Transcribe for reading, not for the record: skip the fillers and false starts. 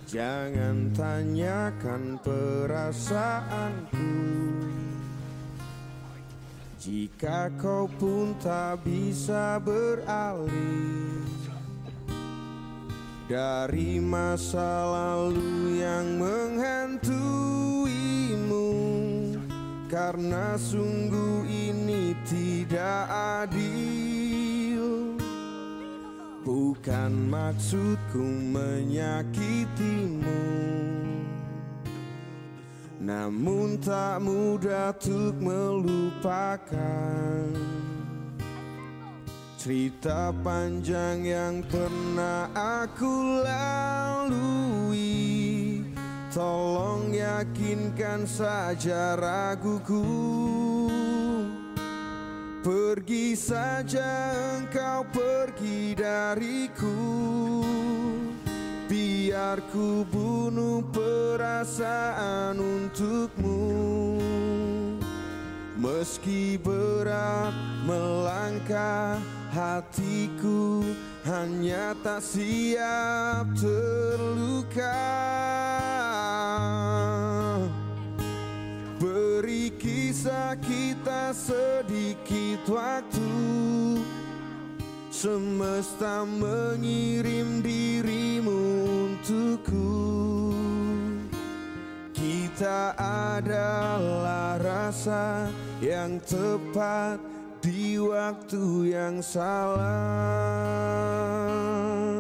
Jangan tanyakan perasaanku, jika kau pun tak bisa beralih dari masa lalu yang menghantuimu. Karena sungguh ini tidak adil. Bukan maksudku menyakitimu, namun tak mudah untuk melupakan cerita panjang yang pernah aku lalui. Tolong yakinkan saja raguku. Pergi saja engkau, pergi dariku. Biar ku bunuh perasaan untukmu. Meski berat melangkah, hatiku hanya tak siap terluka. Beri kisah kita sedikit waktu. Semesta mengirim dirimu untukku. Kita adalah rasa yang tepat di waktu yang salah.